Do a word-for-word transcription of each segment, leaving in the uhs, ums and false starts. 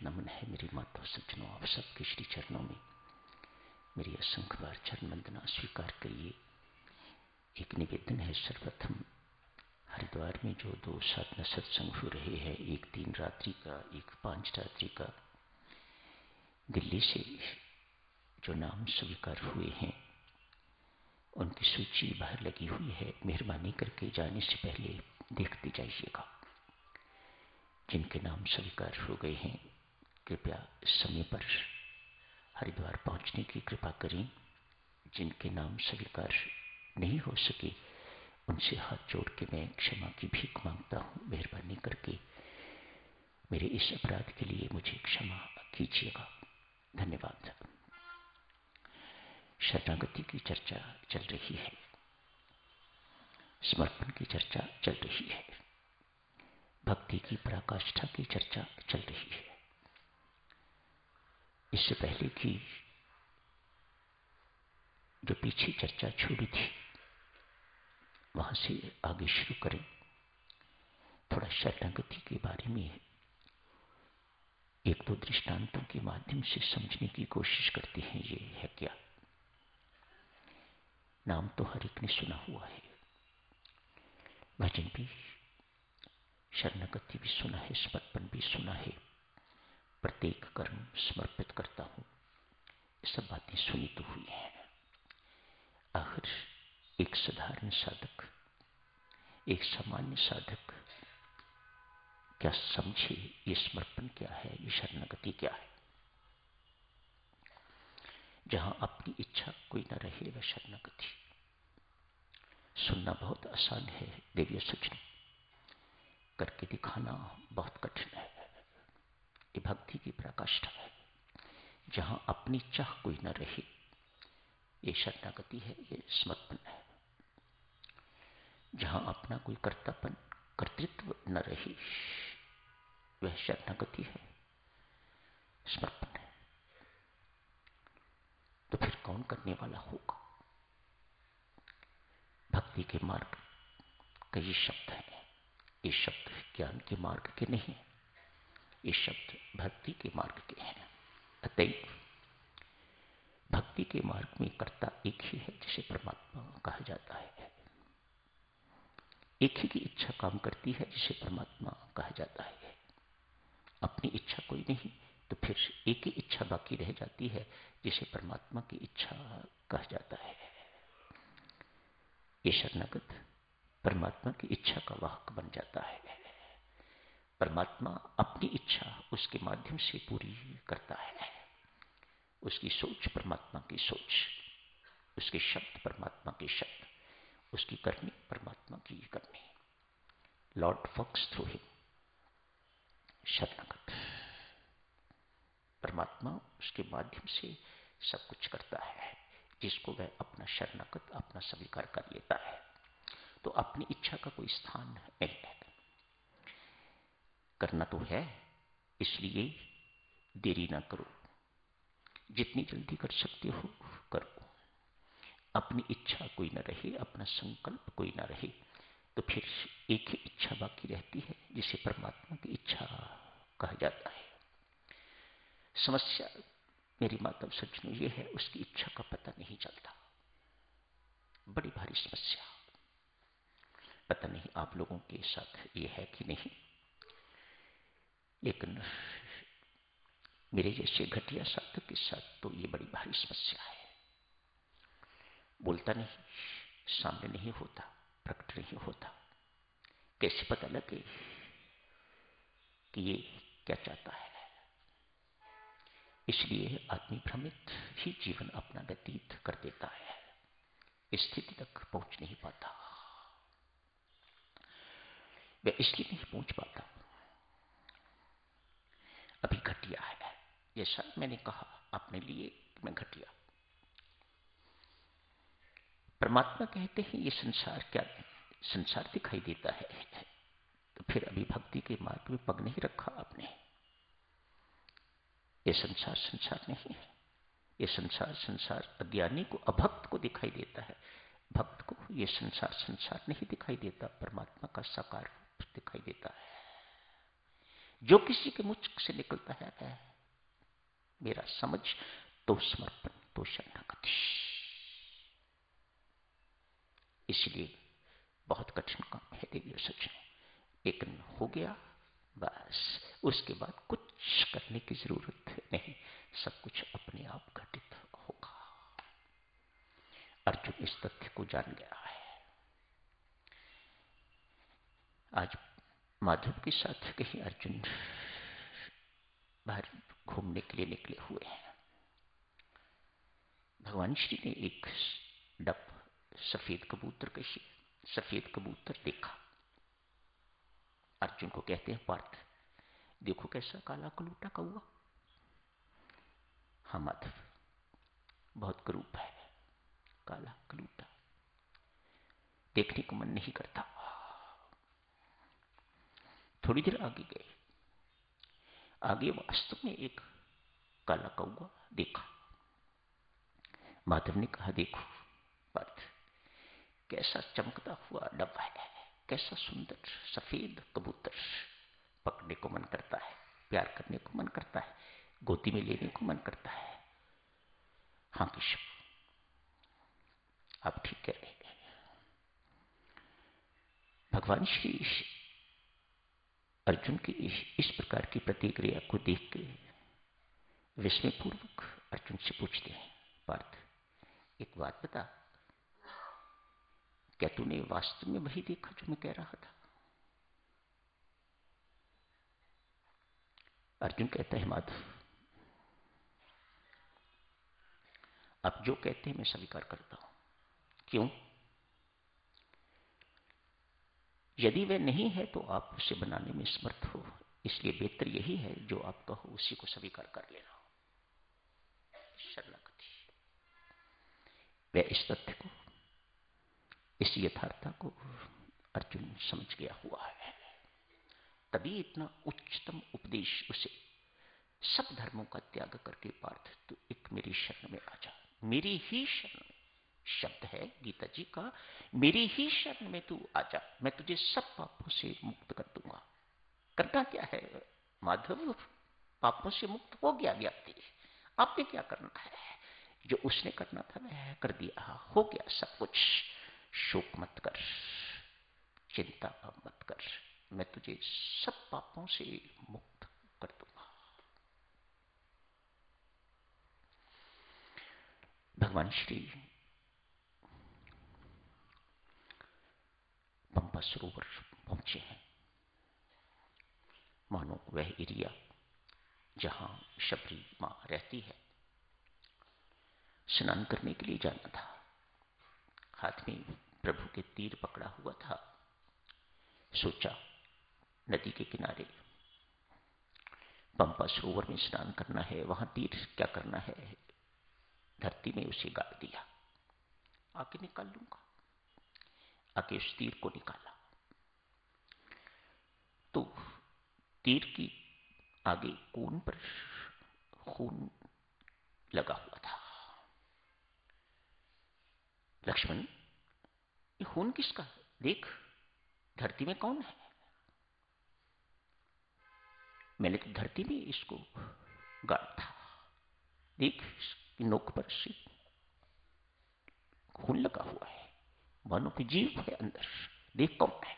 नमन है मेरी माता सज्जनों, आप सबके श्री चरणों में मेरी असंख्य बार चरण वंदना स्वीकार करिए। एक निवेदन है, सर्वप्रथम हरिद्वार में जो दो साधना सत्संग हो रहे हैं, एक तीन रात्रि का, एक पांच रात्रि का, दिल्ली से जो नाम स्वीकार हुए हैं उनकी सूची बाहर लगी हुई है। मेहरबानी करके जाने से पहले देखते जाइएगा। जिनके नाम स्वीकार हो गए हैं कृपया समय पर हरिद्वार पहुंचने की कृपा करें। जिनके नाम स्वीकार नहीं हो सके उनसे हाथ जोड़ के मैं क्षमा की भीख मांगता हूं। मेहरबानी करके मेरे इस अपराध के लिए मुझे क्षमा कीजिएगा। धन्यवाद। शरणागति की चर्चा चल रही है, समर्पण की चर्चा चल रही है, भक्ति की पराकाष्ठा की चर्चा चल रही है। इससे पहले की जो पीछे चर्चा छोड़ी थी वहां से आगे शुरू करें। थोड़ा शरणागति के बारे में एक दो दृष्टांतों के माध्यम से समझने की कोशिश करते हैं। ये है क्या? नाम तो हर एक ने सुना हुआ है, भजन भी, शरणागति भी सुना है, समर्पण भी सुना है, प्रत्येक कर्म समर्पित करता हूं, ये सब बातें सुनी तो हुई हैं। आखिर एक साधारण साधक, एक सामान्य साधक क्या समझे ये समर्पण क्या है, ये शरणागति क्या है? जहां अपनी इच्छा कोई न रहे वह शरणागति। सुनना बहुत आसान है देवियों सज्जनों, करके दिखाना बहुत कठिन है। ये भक्ति की पराकाष्ठा है। जहां अपनी चाह कोई न रहे ये शरणागति है, ये समर्पण है। जहां अपना कोई कर्तव्य कर्तृत्व न रहे वह शरणागति है, समर्पण है। तो फिर कौन करने वाला होगा? भक्ति के मार्ग कई शब्द हैं। ये शब्द ज्ञान के मार्ग के नहीं, ये शब्द भक्ति के मार्ग के हैं। अतएव भक्ति के मार्ग में कर्ता एक ही है जिसे परमात्मा कहा जाता है। एक ही की इच्छा काम करती है जिसे परमात्मा कहा जाता है। अपनी इच्छा कोई नहीं तो फिर एक ही इच्छा बाकी रह जाती है जिसे परमात्मा की इच्छा कहा जाता है। ये शरणागत परमात्मा की इच्छा का वाहक बन जाता है। परमात्मा अपनी इच्छा उसके माध्यम से पूरी करता है। उसकी सोच परमात्मा की सोच, उसके शब्द परमात्मा के शब्द, उसकी करनी परमात्मा की करनी। Lord works through him. शरणागत परमात्मा उसके माध्यम से सब कुछ करता है जिसको वह अपना शरणागत अपना स्वीकार कर लेता है। तो अपनी इच्छा का कोई स्थान नहीं है। करना तो है, इसलिए देरी ना करो, जितनी जल्दी कर सकते हो करो। अपनी इच्छा कोई ना रहे, अपना संकल्प कोई ना रहे तो फिर एक ही इच्छा बाकी रहती है जिसे परमात्मा की इच्छा कहा जाता है। समस्या मेरी माता सज्जनों ये है, उसकी इच्छा का पता नहीं चलता। बड़ी भारी समस्या। पता नहीं आप लोगों के साथ ये है कि नहीं, लेकिन मेरे जैसे घटिया साधक के साथ तो ये बड़ी भारी समस्या है। बोलता नहीं, सामने नहीं होता, प्रकट नहीं होता, कैसे पता लगे कि ये क्या चाहता है? इसलिए आदमी भ्रमित ही जीवन अपना व्यतीत कर देता है, स्थिति तक पहुंच नहीं पाता। वह इसलिए नहीं पहुंच पाता, अभी घटिया है। जैसा मैंने कहा अपने लिए, मैं घटिया। परमात्मा कहते हैं ये संसार क्या, संसार दिखाई देता है, तो फिर अभी भक्ति के मार्ग में पग नहीं रखा आपने। ये संसार संसार नहीं है। ये संसार संसार अज्ञानी को, अभक्त को दिखाई देता है। भक्त को ये संसार संसार नहीं दिखाई देता, परमात्मा का साकार रूप दिखाई देता है। जो किसी के मुझ से निकलता है मेरा समझ तो समर्पण तो शरणागति। इसलिए बहुत कठिन काम है देवियों सज्जनों, लेकिन हो गया बस, उसके बाद कुछ करने की जरूरत नहीं, सब कुछ अपने आप घटित होगा। अर्जुन इस तथ्य को जान गया है। आज माधव के साथ कहीं अर्जुन बाहर घूमने के लिए निकले हुए हैं। भगवान श्री ने एक डब सफेद कबूतर कही सफेद कबूतर देखा। अर्जुन को कहते हैं, पार्थ देखो कैसा काला कलूटा कौआ। हाँ माधव, बहुत करूप है, काला कलूटा, देखने को मन नहीं करता। थोड़ी देर आगे गए, आगे वास्तव में एक काला कौआ देखा। माधव ने कहा, देखो पार्थ, कैसा चमकता हुआ डब्बा है, कैसा सुंदर सफेद कबूतर, पकड़ने को मन करता है, प्यार करने को मन करता है, गोदी में लेने को मन करता है। हाँ केशव, आप ठीक कह रहे हैं। भगवान श्री अर्जुन की इस प्रकार की प्रतिक्रिया को देख के विस्मयपूर्वक अर्जुन से पूछते हैं, पार्थ एक बात बता, क्या तूने वास्तव में वही देखा जो मैं कह रहा था? अर्जुन कहता है, माधव आप जो कहते हैं मैं स्वीकार करता हूं। क्यों? यदि वह नहीं है तो आप उसे बनाने में समर्थ हो, इसलिए बेहतर यही है जो आप कहो उसी को स्वीकार कर लेना। शरणागति। वह इस तथ्य को, इस यथार्थता को अर्जुन समझ गया हुआ है, तभी इतना उच्चतम उपदेश उसे, सब धर्मों का त्याग करके पार्थ तू एक मेरी शरण में आ जा, मेरी ही शरण में। शब्द है गीता जी का, मेरी ही शरण में तू आ जा, मैं तुझे सब पापों से मुक्त कर दूंगा। करना क्या है माधव? पापों से मुक्त हो गया व्यक्ति, आपने क्या करना है? जो उसने करना था वह कर दिया, हो गया सब कुछ। शोक मत कर, चिंता मत कर, मैं तुझे सब पापों से मुक्त कर दूंगा। भगवान श्री पंपा सरोवर पहुंचे हैं। मानो वह एरिया जहां शबरी मां रहती है। स्नान करने के लिए जाना था, हाथ में प्रभु के तीर पकड़ा हुआ था। सोचा नदी के किनारे पंपा सरोवर में स्नान करना है, वहां तीर क्या करना है, धरती में उसे गाड़ दिया, आके निकाल लूंगा। आके उस तीर को निकाला तो तीर की आगे कोन पर खून लगा हुआ था। लक्ष्मण, ये खून किसका? देख धरती में कौन है? मैंने तो धरती में इसको गाड़ा था, देख नोक पर से खून लगा हुआ है, मानो कि जीव है अंदर, देख कौन है।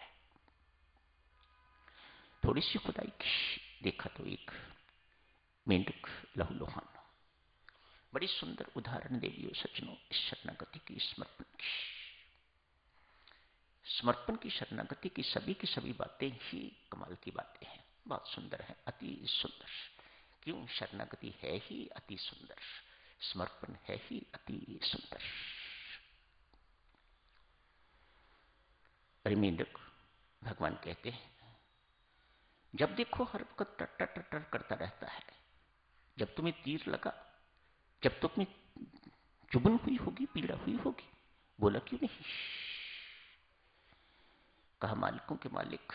थोड़ी सी खुदाई की, देखा तो एक मेंढक लहूलुहान। बड़ी सुंदर उदाहरण देवियों सज्जनों इस शरणागति की, समर्पण की। समर्पण की, शरणागति की सभी की सभी बातें ही कमाल की बातें हैं, बहुत सुंदर है, अति सुंदर। क्यों? शरणागति है ही अति सुंदर, समर्पण है ही अति सुंदर। मेंढक भगवान कहते हैं, जब देखो हर वक्त टटर टटर करता रहता है। जब तुम्हें तीर लगा, जब तो तुम्हें चुभन हुई होगी, पीड़ा हुई होगी, बोला क्यों नहीं? कहा मालिकों के मालिक,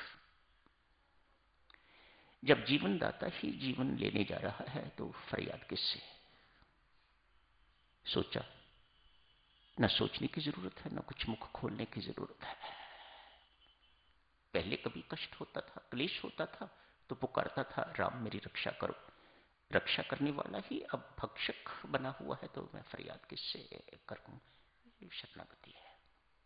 जब जीवन दाता ही जीवन लेने जा रहा है तो फरियाद किससे? सोचा, न सोचने की जरूरत है, न कुछ मुख खोलने की जरूरत है। पहले कभी कष्ट होता था, क्लेश होता था तो पुकारता था, राम मेरी रक्षा करो। रक्षा करने वाला ही अब भक्षक बना हुआ है, तो मैं फरियाद किससे करूं? शरणागति है।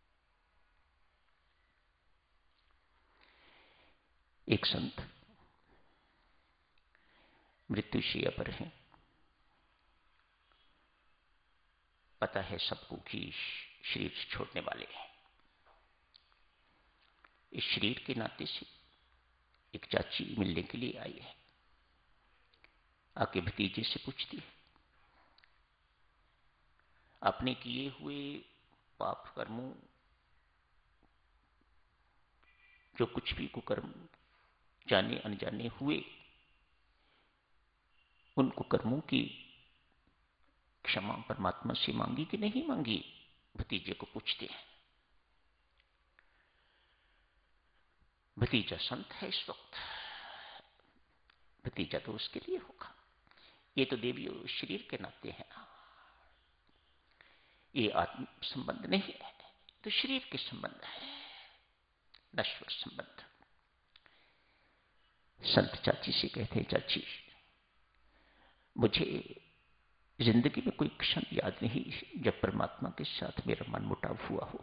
एक संत मृत्युशैया पर हैं। पता है सबको कि शरीर छोड़ने वाले हैं। इस शरीर के नाते से एक चाची मिलने के लिए आई है। आके भतीजे से पूछती है, आपने किए हुए पाप कर्मों, जो कुछ भी कुकर्म जाने अनजाने हुए, उन कुकर्मों की क्षमा परमात्मा से मांगी कि नहीं मांगी? भतीजे को पूछते हैं। भतीजा संत है इस वक्त, भतीजा तो उसके लिए होगा। ये तो देवी शरीर के नाते हैं ना, ये आत्म संबंध नहीं है, तो शरीर के संबंध है, नश्वर संबंध। संत चाची से कहते हैं, चाची मुझे जिंदगी में कोई क्षण याद नहीं जब परमात्मा के साथ मेरा मनमुटाव हुआ हो,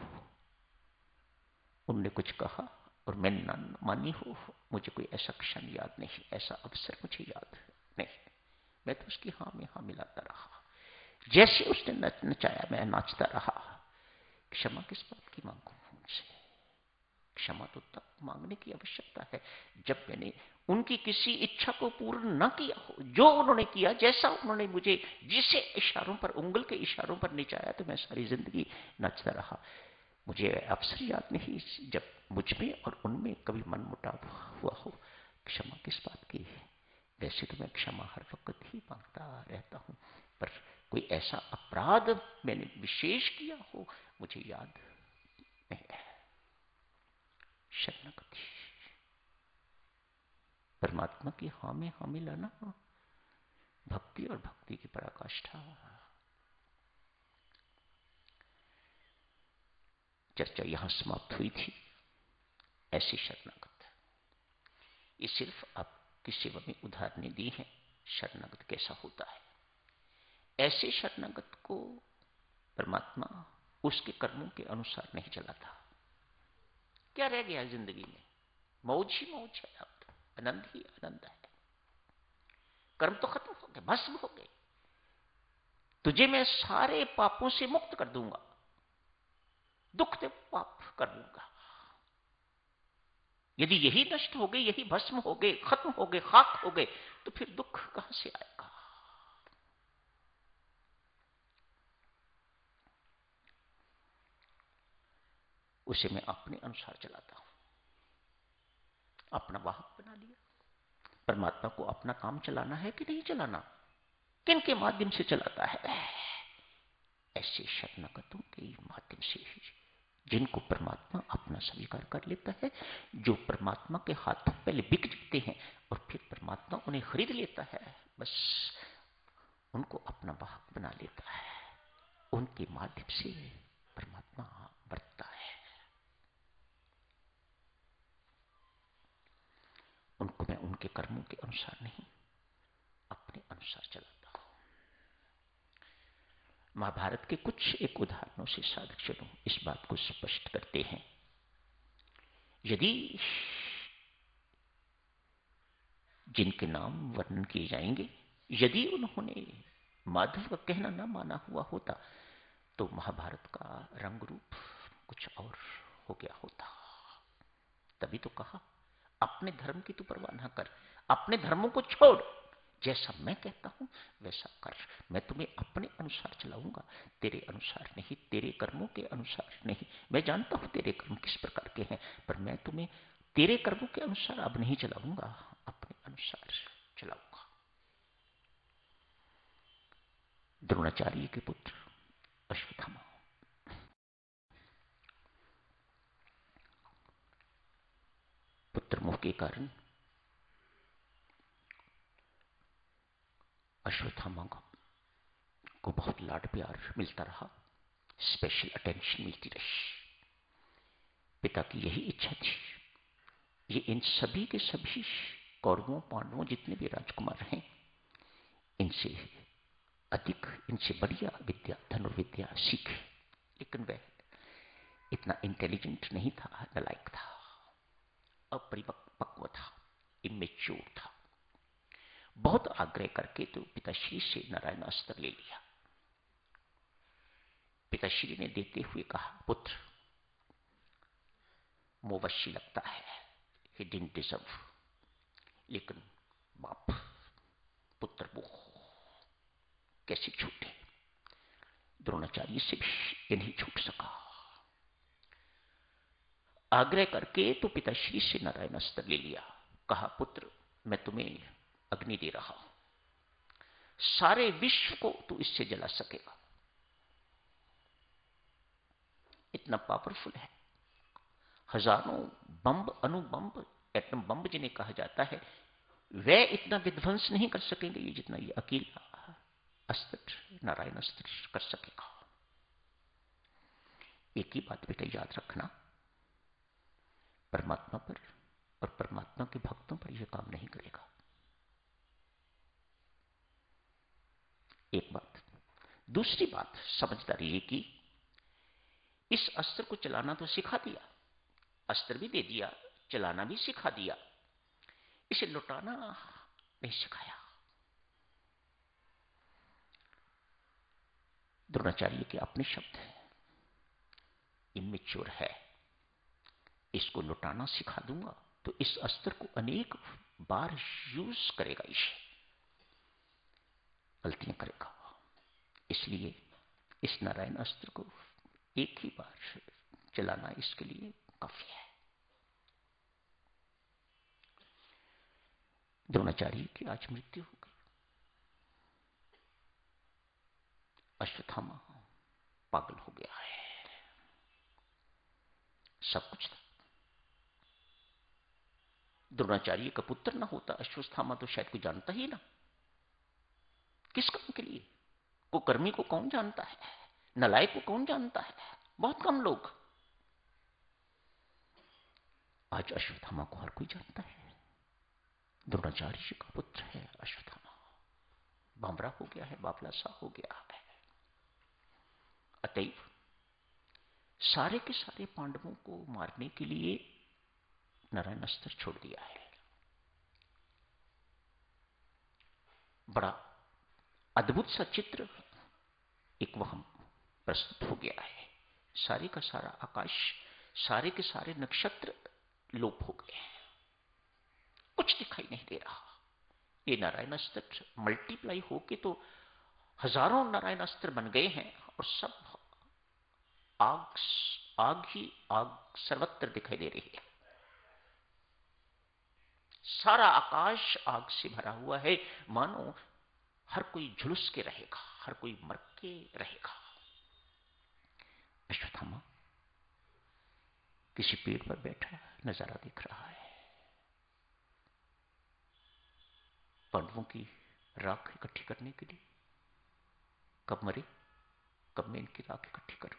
उनने कुछ कहा और मैंने ना मानी हो। मुझे कोई ऐसा क्षण याद नहीं, ऐसा अवसर मुझे याद नहीं। मैं तो उसकी हाँ में हाँ मिलाता रहा, जैसे उसने नचाया मैं नाचता रहा। क्षमा किस बात की मांगू उनसे? क्षमा तो तब मांगने की आवश्यकता है जब मैंने उनकी किसी इच्छा को पूर्ण न किया हो। जो उन्होंने किया, जैसा उन्होंने मुझे जिसे इशारों पर, उंगल के इशारों पर नचाया, तो मैं सारी जिंदगी नाचता रहा। मुझे अवसर याद नहीं जब मुझ में और उनमें कभी मनमुटाव हुआ हो। क्षमा किस बात की है? वैसे तो मैं क्षमा हर वक्त ही मांगता रहता हूं, पर कोई ऐसा अपराध मैंने विशेष किया हो मुझे याद नहीं है। शरणागति, परमात्मा की हाँ में हाँ मिलाना, भक्ति और भक्ति की पराकाष्ठा। चर्चा यहां समाप्त हुई थी। ऐसी शरणागत, ये सिर्फ आपकी सेवा में उदाहरण दी है शरणागत कैसा होता है। ऐसे शरणागत को परमात्मा उसके कर्मों के अनुसार नहीं चलाता। क्या रह गया जिंदगी में? मौज ही मौज है, अब तो आनंद ही आनंद है। कर्म तो खत्म हो गए, भस्म हो गए। तुझे मैं सारे पापों से मुक्त कर दूंगा, दुख से पाप कर दूंगा। यदि यही नष्ट हो गए, यही भस्म हो गए, खत्म हो गए, खाक हो गए, तो फिर दुख कहां से आएगा? उसे मैं अपने अनुसार चलाता हूं, अपना वाहक बना लिया। परमात्मा को अपना काम चलाना है कि नहीं चलाना, किन के माध्यम से चलाता है? ऐसे शरणागतों के माध्यम से ही, जिनको परमात्मा अपना स्वीकार कर लेता है, जो परमात्मा के हाथों पहले बिक जाते हैं और फिर परमात्मा उन्हें खरीद लेता है। बस उनको अपना वाहक बना लेता है, उनके माध्यम से परमात्मा बरतता है। उनको मैं उनके कर्मों के अनुसार नहीं, अपने अनुसार चलाता हूं। महाभारत के कुछ एक उदाहरणों से साधक जनों इस बात को स्पष्ट करते हैं। यदि जिनके नाम वर्णन किए जाएंगे, यदि उन्होंने माधव का कहना न माना हुआ होता, तो महाभारत का रंग रूप कुछ और हो गया होता। तभी तो कहा, अपने धर्म की तू परवाह न कर, अपने धर्मों को छोड़, जैसा मैं कहता हूं वैसा कर। मैं तुम्हें अपने अनुसार चलाऊंगा, तेरे अनुसार नहीं, तेरे कर्मों के अनुसार नहीं। मैं जानता हूं तेरे कर्म किस प्रकार के हैं, पर मैं तुम्हें तेरे कर्मों के अनुसार अब नहीं चलाऊंगा, अपने अनुसार चलाऊंगा। द्रोणाचार्य के पुत्र अश्वत्थामा, पुत्र मोह के कारण अश्वत्थामा को बहुत लाड प्यार मिलता रहा, स्पेशल अटेंशन मिलती रही। पिता की यही इच्छा थी, ये इन सभी के सभी कौरवों पांडवों जितने भी राजकुमार हैं, इनसे अधिक, इनसे बढ़िया विद्या, धनुर्विद्या सीखे, लेकिन वह इतना इंटेलिजेंट नहीं था, नालायक था, अपरिपक्व था, इमेच्योर था। बहुत आग्रह करके तो पिताश्री से नारायणास्त्र ले लिया। पिताश्री ने देते हुए कहा, पुत्र मोवशी लगता है, he didn't deserve, लेकिन बाप पुत्र वो कैसे छूटे? द्रोणाचार्य से भी ये नहीं छूट सका। आग्रह करके तो पिताश्री से नारायणास्त्र ले लिया। कहा, पुत्र मैं तुम्हें अग्नि दे रहा हूं, सारे विश्व को तू इससे जला सकेगा, इतना पावरफुल है। हजारों बम्ब, अणुबम्ब, एटम बम्ब जिन्हें कहा जाता है, वे इतना विध्वंस नहीं कर सकेंगे ये जितना ये अकेला अस्त्र, नारायण अस्त्र कर सकेगा। एक ही बात बेटा याद रखना, परमात्मा पर और परमात्मा के भक्तों पर यह काम नहीं करेगा। एक बात। दूसरी बात समझदारी ये की, इस अस्त्र को चलाना तो सिखा दिया, अस्त्र भी दे दिया, चलाना भी सिखा दिया, इसे लुटाना नहीं सिखाया। द्रोणाचार्य के अपने शब्द हैं, इमेच्योर है, इसको लुटाना सिखा दूंगा तो इस अस्त्र को अनेक बार यूज करेगा, इसे गलतियां करेगा। इसलिए इस नारायण अस्त्र को एक ही बार चलाना इसके लिए काफी है। द्रोणाचार्य की आज मृत्यु हो गई। अश्वत्थामा पागल हो गया है, सब कुछ था। द्रोणाचार्य का पुत्र ना होता अश्वत्थामा तो शायद कोई जानता ही ना, किस काम के लिए, कुकर्मी को कौन जानता है, नालायक को कौन जानता है, बहुत कम लोग। आज अश्वत्थामा को हर कोई जानता है, द्रोणाचार्य का पुत्र है अश्वत्थामा। बामरा हो गया है, बाबला सा हो गया है। अतएव सारे के सारे पांडवों को मारने के लिए नारायण अस्त्र छोड़ दिया है। बड़ा अद्भुत सा चित्र एक वह प्रस्तुत हो गया है। सारे का सारा आकाश, सारे के सारे नक्षत्र लोप हो गए हैं, कुछ दिखाई नहीं दे रहा। ये नारायण अस्त्र मल्टीप्लाई होके तो हजारों नारायण अस्त्र बन गए हैं और सब आग आग ही आग सर्वत्र दिखाई दे रही है। सारा आकाश आग से भरा हुआ है, मानो हर कोई झुलस के रहेगा, हर कोई मर के रहेगा। अश्वत्थामा किसी पेड़ पर बैठा नजारा देख रहा है। पांडवों की राख इकट्ठी करने के लिए, कब मरे, कब मैं इनकी राख इकट्ठी करूं।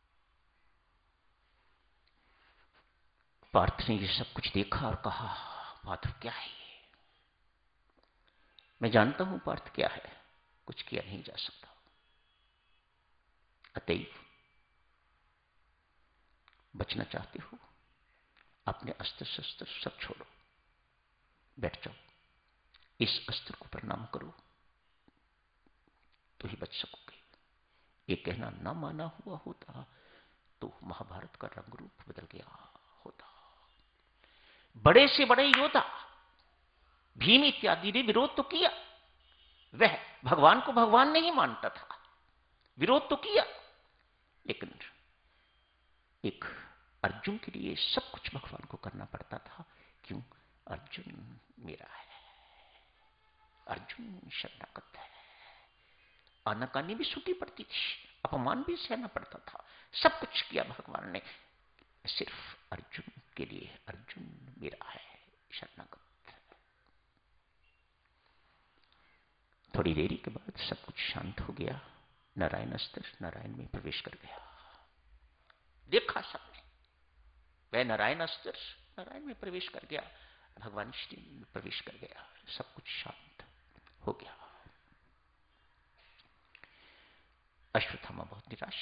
पार्थ ने ये सब कुछ देखा और कहा, माधव क्या है ये? मैं जानता हूं पार्थ क्या है, कुछ किया नहीं जा सकता। अतएव बचना चाहते हो, अपने अस्त्र शस्त्र सब छोड़ो, बैठ जाओ, इस अस्त्र को प्रणाम करो तो ही बच सकोगे। ये कहना ना माना हुआ होता तो महाभारत का रंग रूप बदल गया होता। बड़े से बड़े योद्धा भीम इत्यादि ने विरोध तो किया, वह भगवान को भगवान नहीं मानता था, विरोध तो किया, लेकिन एक अर्जुन के लिए सब कुछ भगवान को करना पड़ता था। क्यों? अर्जुन मेरा है, अर्जुन शरणागत है। आनाकानी भी सूटी पड़ती थी, अपमान भी सहना पड़ता था, सब कुछ किया भगवान ने, सिर्फ अर्जुन के लिए। अर्जुन मेरा है, शरणागत। थोड़ी देरी के बाद सब कुछ शांत हो गया। नारायण अस्त्र नारायण में प्रवेश कर गया। देखा सबने, वह नारायण अस्त्र नारायण में प्रवेश कर गया। भगवान श्री में प्रवेश कर गया, सब कुछ शांत हो गया। अश्वत्थामा बहुत निराश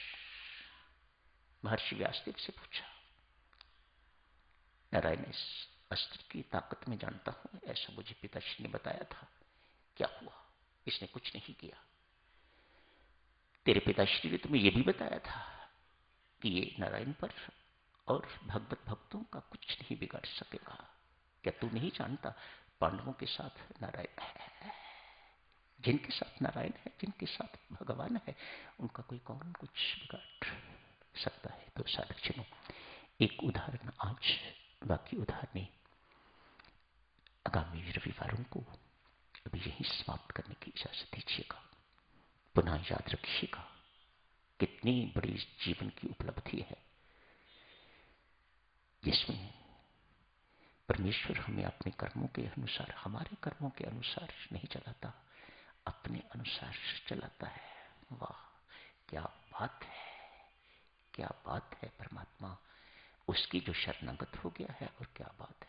महर्षि व्यासदेव से पूछा, नारायण, इस अस्त्र की ताकत में जानता हूं, ऐसा मुझे पिताश्री ने बताया था, क्या हुआ? इसने कुछ नहीं किया। तेरे पिताश्री ने तुम्हें यह भी बताया था कि ये नारायण पर और भगवत भक्तों का कुछ नहीं बिगाड़ सकेगा। क्या तू नहीं जानता, पांडवों के साथ नारायण है, जिनके साथ नारायण है, जिनके साथ भगवान है, उनका कोई कौन कुछ बिगाड़ सकता है? तो साधकजनों, एक उदाहरण आज, बाकी उदाहरण आगामी रविवारों को अभी यहीं समाप्त करने की इजाजत दीजिएगा। पुनः याद रखिएगा, कितनी बड़ी जीवन की उपलब्धि है जिसमें परमेश्वर हमें अपने कर्मों के अनुसार, हमारे कर्मों के अनुसार नहीं चलाता, अपने अनुसार चलाता है। वाह, क्या बात है, क्या बात है! परमात्मा उसकी जो शरणागत हो गया है, और क्या बात है।